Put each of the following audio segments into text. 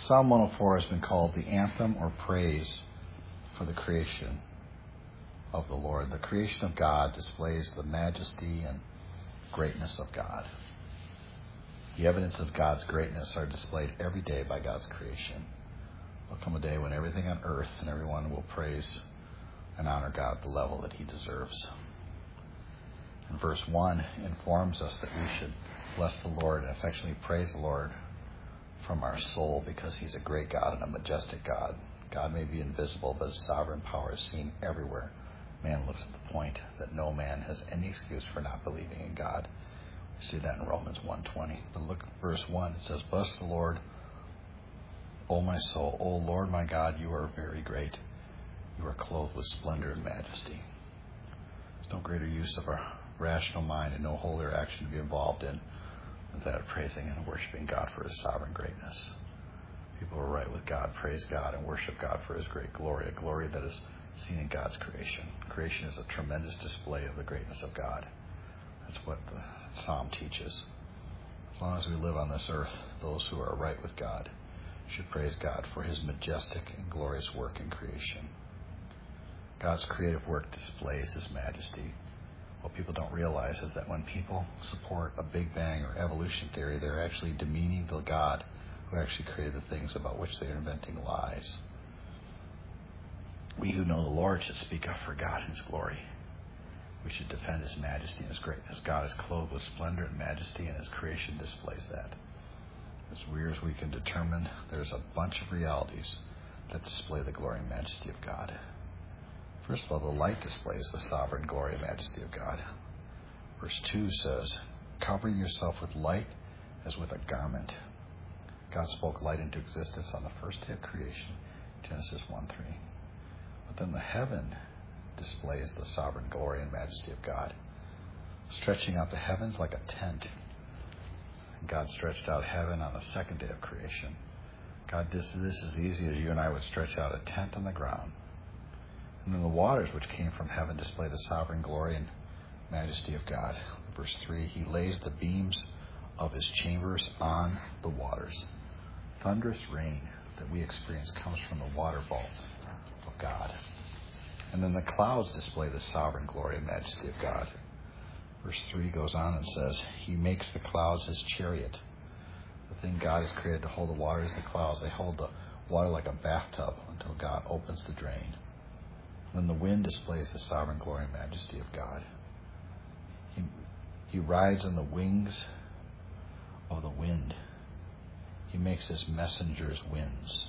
Psalm 104 has been called the anthem or praise for the creation of the Lord. The creation of God displays the majesty and greatness of God. The evidence of God's greatness are displayed every day by God's creation. There'll come a day when everything on earth and everyone will praise and honor God at the level that he deserves. And verse 1 informs us that we should bless the Lord and affectionately praise the Lord from our soul because he's a great God and a majestic God. God may be invisible, but his sovereign power is seen everywhere. Man looks at the point that no man has any excuse for not believing in God. We see that in Romans 1:20. But look at verse 1. It says, "Bless the Lord, O my soul. O Lord my God, you are very great. You are clothed with splendor and majesty." There's no greater use of our rational mind and no holier action to be involved in than that of praising and worshiping God for his sovereign greatness. People who are right with God praise God and worship God for his great glory, a glory that is seen in God's creation. Creation is a tremendous display of the greatness of God. That's what the psalm teaches. As long as we live on this earth, those who are right with God should praise God for his majestic and glorious work in creation. God's creative work displays his majesty. What people don't realize is that when people support a Big Bang or evolution theory, they're actually demeaning the God who actually created the things about which they are inventing lies. We who know the Lord should speak up for God and his glory. We should defend his majesty and his greatness. God is clothed with splendor and majesty, and his creation displays that. As weird as we can determine, there's a bunch of realities that display the glory and majesty of God. First of all, the light displays the sovereign glory and majesty of God. Verse 2 says, "Covering yourself with light as with a garment." God spoke light into existence on the first day of creation, Genesis 1:3. But then the heaven displays the sovereign glory and majesty of God, stretching out the heavens like a tent. God stretched out heaven on the second day of creation. God did this as easy as you and I would stretch out a tent on the ground. And then the waters which came from heaven display the sovereign glory and majesty of God. Verse 3, he lays the beams of his chambers on the waters. Thunderous rain that we experience comes from the water vaults of God. And then the clouds display the sovereign glory and majesty of God. Verse 3 goes on and says, he makes the clouds his chariot. The thing God has created to hold the water is the clouds. They hold the water like a bathtub until God opens the drain. Then the wind displays the sovereign glory and majesty of God. He rides on the wings of the wind. He makes his messengers winds.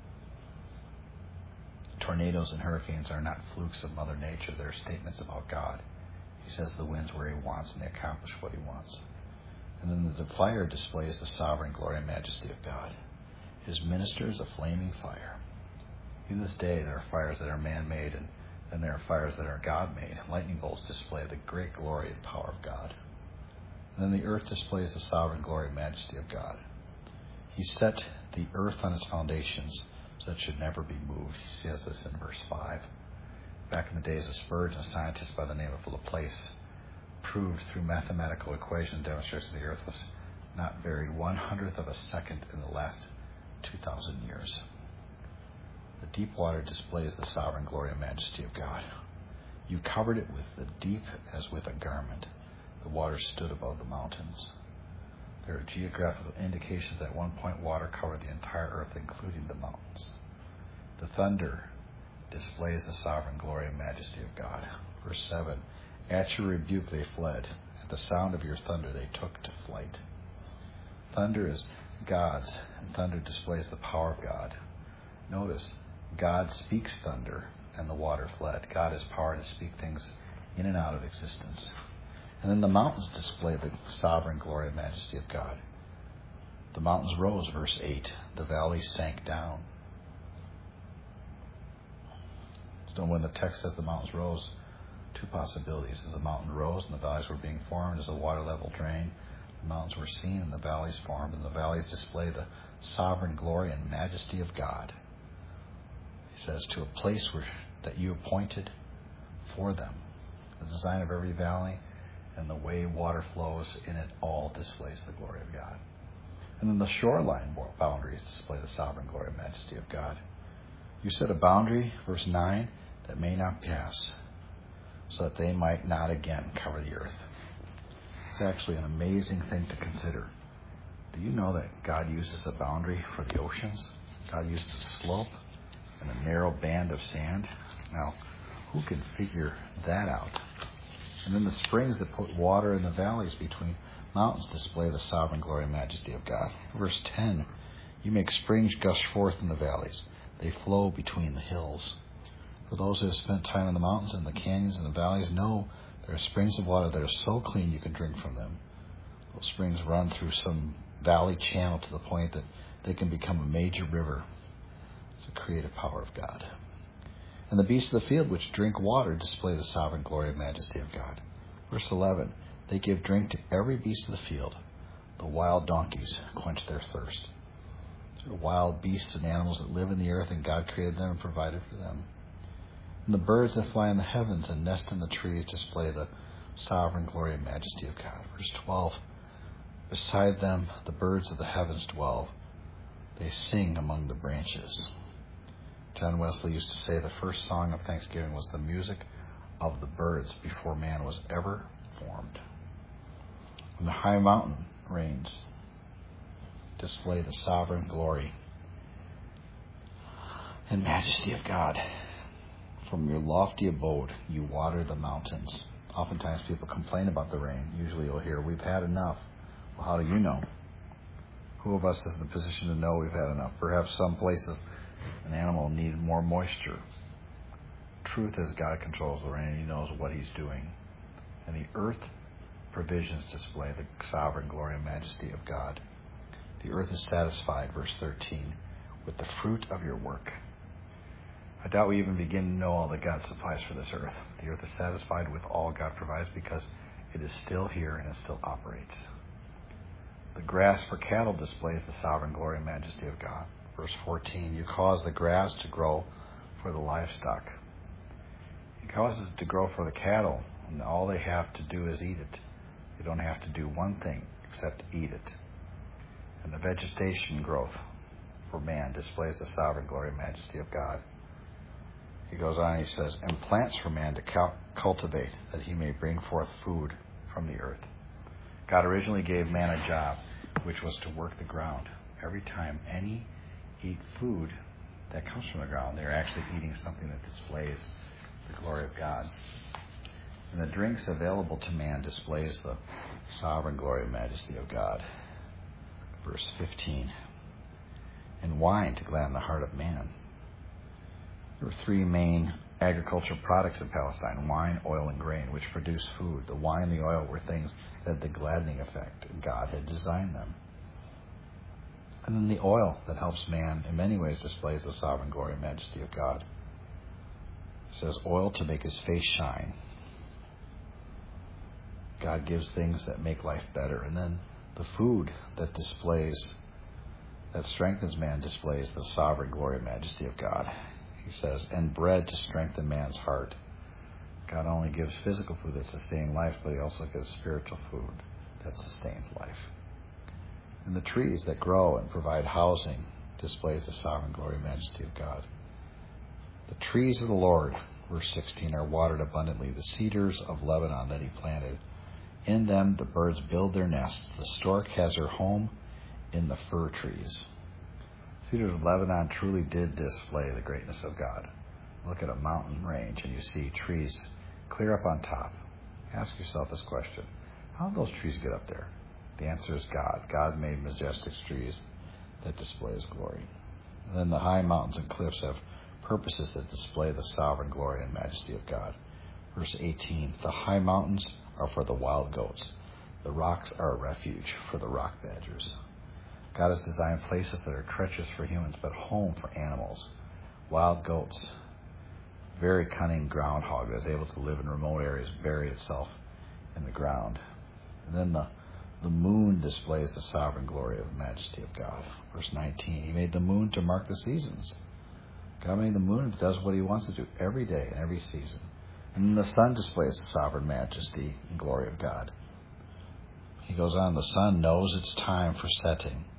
Tornadoes and hurricanes are not flukes of Mother Nature. They're statements about God. He says the winds where he wants and they accomplish what he wants. And then the fire displays the sovereign glory and majesty of God. His ministers a flaming fire. To this day, there are fires that are man-made, and then there are fires that are God-made. Lightning bolts display the great glory and power of God. And then the earth displays the sovereign glory and majesty of God. He set the earth on its foundations so that it should never be moved. He says this in verse 5. Back in the days of Spurgeon, a scientist by the name of Laplace proved through mathematical equations demonstrates that the earth was not varied 1/100th of a second in the last 2,000 years. The deep water displays the sovereign glory and majesty of God. You covered it with the deep as with a garment. The water stood above the mountains. There are geographical indications that at one point water covered the entire earth, including the mountains. The thunder displays the sovereign glory and majesty of God. Verse 7, at your rebuke they fled. At the sound of your thunder they took to flight. Thunder is God's, and thunder displays the power of God. Notice, God speaks thunder, and the water fled. God has power to speak things in and out of existence. And then the mountains display the sovereign glory and majesty of God. The mountains rose, verse 8. The valleys sank down. So when the text says the mountains rose, two possibilities. As the mountain rose and the valleys were being formed, as a water level drain, the mountains were seen and the valleys formed, and the valleys display the sovereign glory and majesty of God. He says, to a place that you appointed for them. The design of every valley and the way water flows in it all displays the glory of God. And then the shoreline boundaries display the sovereign majesty of God. You set a boundary, verse 9, that may not pass, so that they might not again cover the earth. It's actually an amazing thing to consider. Do you know that God uses a boundary for the oceans? God uses a slope and a narrow band of sand. Now, who can figure that out? And then the springs that put water in the valleys between mountains display the sovereign glory and majesty of God. Verse 10, you make springs gush forth in the valleys. They flow between the hills. For those who have spent time in the mountains and the canyons and the valleys know there are springs of water that are so clean you can drink from them. Those springs run through some valley channel to the point that they can become a major river. It's the creative power of God. And the beasts of the field which drink water display the sovereign glory and majesty of God. Verse 11, they give drink to every beast of the field. The wild donkeys quench their thirst. These are wild beasts and animals that live in the earth, and God created them and provided for them. And the birds that fly in the heavens and nest in the trees display the sovereign glory and majesty of God. Verse 12, beside them the birds of the heavens dwell. They sing among the branches. John Wesley used to say the first song of thanksgiving was the music of the birds before man was ever formed. And the high mountain range display the sovereign glory and majesty of God. From your lofty abode, you water the mountains. Oftentimes people complain about the rain. Usually you'll hear, we've had enough. Well, how do you know? Who of us is in the position to know we've had enough? Perhaps some places an animal needed more moisture. Truth is God controls the rain. He knows what he's doing. And the earth provisions display the sovereign glory and majesty of God. The earth is satisfied, verse 13, with the fruit of your work. I doubt we even begin to know all that God supplies for this earth. The earth is satisfied with all God provides because it is still here and it still operates. The grass for cattle displays the sovereign glory and majesty of God. Verse 14, you cause the grass to grow for the livestock. He causes it to grow for the cattle, and all they have to do is eat it. They don't have to do one thing except eat it. And the vegetation growth for man displays the sovereign glory and majesty of God. He goes on, he says, and plants for man to cultivate, that he may bring forth food from the earth. God originally gave man a job, which was to work the ground. Every time any eat food that comes from the ground, they're actually eating something that displays the glory of God. And the drinks available to man displays the sovereign glory and majesty of God. Verse 15, and wine to gladden the heart of man. There were three main agricultural products in Palestine: wine, oil, and grain, which produced food. The wine and the oil were things that had the gladdening effect, and God had designed them. And then the oil that helps man in many ways displays the sovereign glory and majesty of God. It says oil to make his face shine. God gives things that make life better. And then the food that strengthens man displays the sovereign glory and majesty of God. He says, and bread to strengthen man's heart. God only gives physical food that sustains life, but he also gives spiritual food that sustains life. And the trees that grow and provide housing displays the sovereign glory and majesty of God. The trees of the Lord, verse 16, are watered abundantly, the cedars of Lebanon that he planted. In them the birds build their nests. The stork has her home in the fir trees. Cedars of Lebanon truly did display the greatness of God. Look at a mountain range and you see trees clear up on top. Ask yourself this question: how did those trees get up there? The answer is God. God made majestic trees that display his glory. And then the high mountains and cliffs have purposes that display the sovereign glory and majesty of God. Verse 18, the high mountains are for the wild goats. The rocks are a refuge for the rock badgers. God has designed places that are treacherous for humans, but home for animals. Wild goats, very cunning groundhog that is able to live in remote areas, bury itself in the ground. And then the moon displays the sovereign glory and majesty of God. Verse 19, he made the moon to mark the seasons. God made the moon, it does what he wants to do every day and every season. And then the sun displays the sovereign majesty and glory of God. He goes on, the sun knows its time for setting.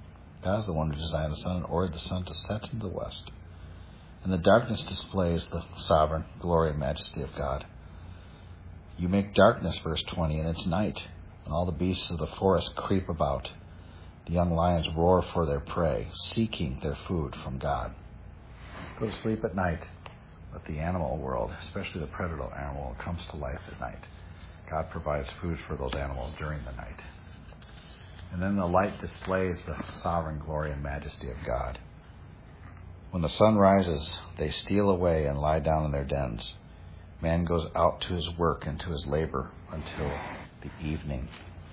God is the one who designed the sun and ordered the sun to set in the west. And the darkness displays the sovereign glory and majesty of God. You make darkness, verse 20, and it's night, and all the beasts of the forest creep about. The young lions roar for their prey, seeking their food from God. Go to sleep at night, but the animal world, especially the predator animal, comes to life at night. God provides food for those animals during the night. And then the light displays the sovereign glory and majesty of God. When the sun rises, they steal away and lie down in their dens. Man goes out to his work and to his labor until the evening.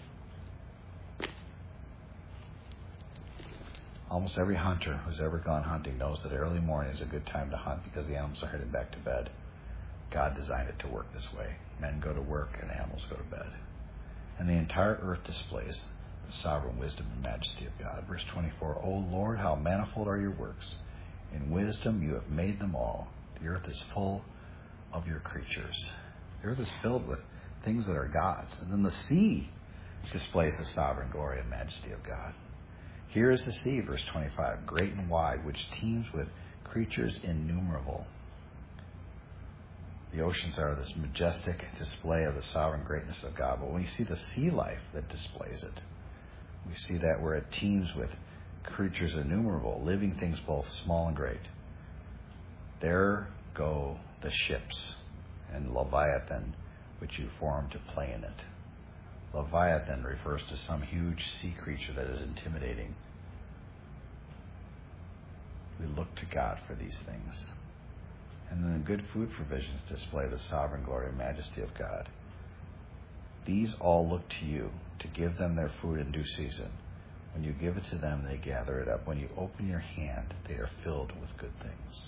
Almost every hunter who's ever gone hunting knows that early morning is a good time to hunt because the animals are heading back to bed. God designed it to work this way. Men go to work and animals go to bed. And the entire earth displays the sovereign wisdom and majesty of God. Verse 24, O Lord, how manifold are your works. In wisdom you have made them all. The earth is full of your creatures. The earth is filled with things that are God's. And then the sea displays the sovereign glory and majesty of God. Here is the sea, verse 25, great and wide, which teems with creatures innumerable. The oceans are this majestic display of the sovereign greatness of God. But when we see the sea life that displays it, we see that where it teems with creatures innumerable, living things both small and great. There go the ships and Leviathan, which you formed to play in it. Leviathan refers to some huge sea creature that is intimidating. We look to God for these things. And then the good food provisions display the sovereign glory and majesty of God. These all look to you to give them their food in due season. When you give it to them, they gather it up. When you open your hand, they are filled with good things.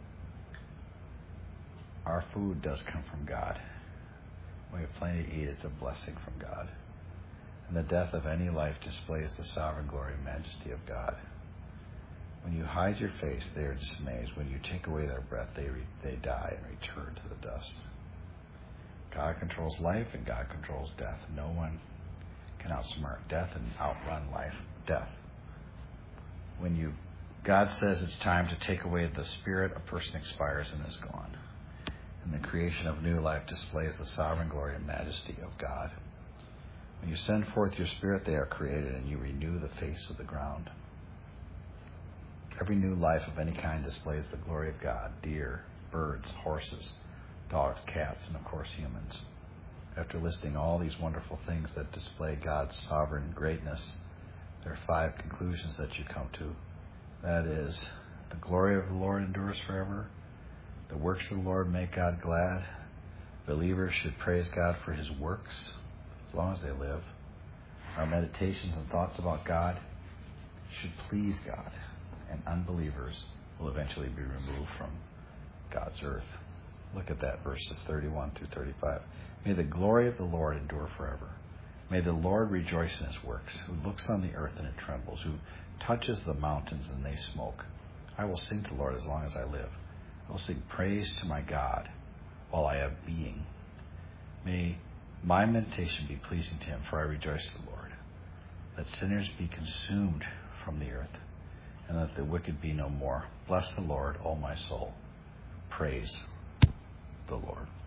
Our food does come from God. When we have plenty to eat, it's a blessing from God. And the death of any life displays the sovereign glory and majesty of God. When you hide your face, they are dismayed. When you take away their breath, they die and return to the dust. God controls life and God controls death. No one can outsmart death and outrun death. When God says it's time to take away the spirit, a person expires and is gone. And the creation of new life displays the sovereign glory and majesty of God. When you send forth your spirit, they are created, and you renew the face of the ground. Every new life of any kind displays the glory of God. Deer, birds, horses, dogs, cats, and of course humans. After listing all these wonderful things that display God's sovereign greatness, there are 5 conclusions that you come to. That is, the glory of the Lord endures forever. The works of the Lord make God glad. Believers should praise God for his works as long as they live. Our meditations and thoughts about God should please God. And unbelievers will eventually be removed from God's earth. Look at that, verses 31 through 35. May the glory of the Lord endure forever. May the Lord rejoice in his works, who looks on the earth and it trembles, who touches the mountains and they smoke. I will sing to the Lord as long as I live. I will sing praise to my God while I have being. May my meditation be pleasing to him, for I rejoice in the Lord. Let sinners be consumed from the earth, and let the wicked be no more. Bless the Lord, O my soul. Praise the Lord.